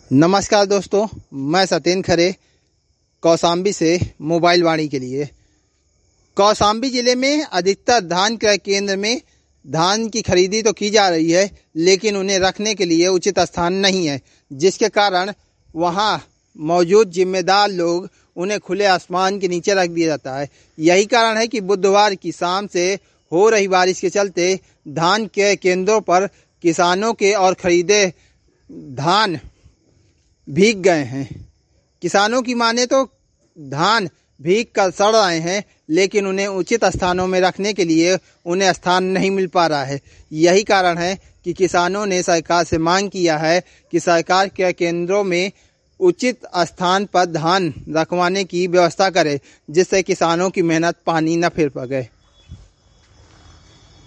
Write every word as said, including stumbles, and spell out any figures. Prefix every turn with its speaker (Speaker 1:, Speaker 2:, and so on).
Speaker 1: नमस्कार दोस्तों, मैं सत्येंद्र खरे कौशाम्बी से मोबाइल वाणी के लिए। कौशाम्बी जिले में अधिकतर धान क्रय केंद्र में धान की खरीदी तो की जा रही है, लेकिन उन्हें रखने के लिए उचित स्थान नहीं है, जिसके कारण वहां मौजूद जिम्मेदार लोग उन्हें खुले आसमान के नीचे रख दिया जाता है। यही कारण है कि बुधवार की शाम से हो रही बारिश के चलते धान क्रय केंद्रों पर किसानों के और खरीदे धान भीग गए हैं। किसानों की माने तो धान भीग कर सड़ रहे हैं, लेकिन उन्हें उचित स्थानों में रखने के लिए उन्हें स्थान नहीं मिल पा रहा है। यही कारण है कि किसानों ने सरकार से मांग किया है कि सरकार के केंद्रों में उचित स्थान पर धान रखवाने की व्यवस्था करे, जिससे किसानों की मेहनत पानी न फिर पड़े।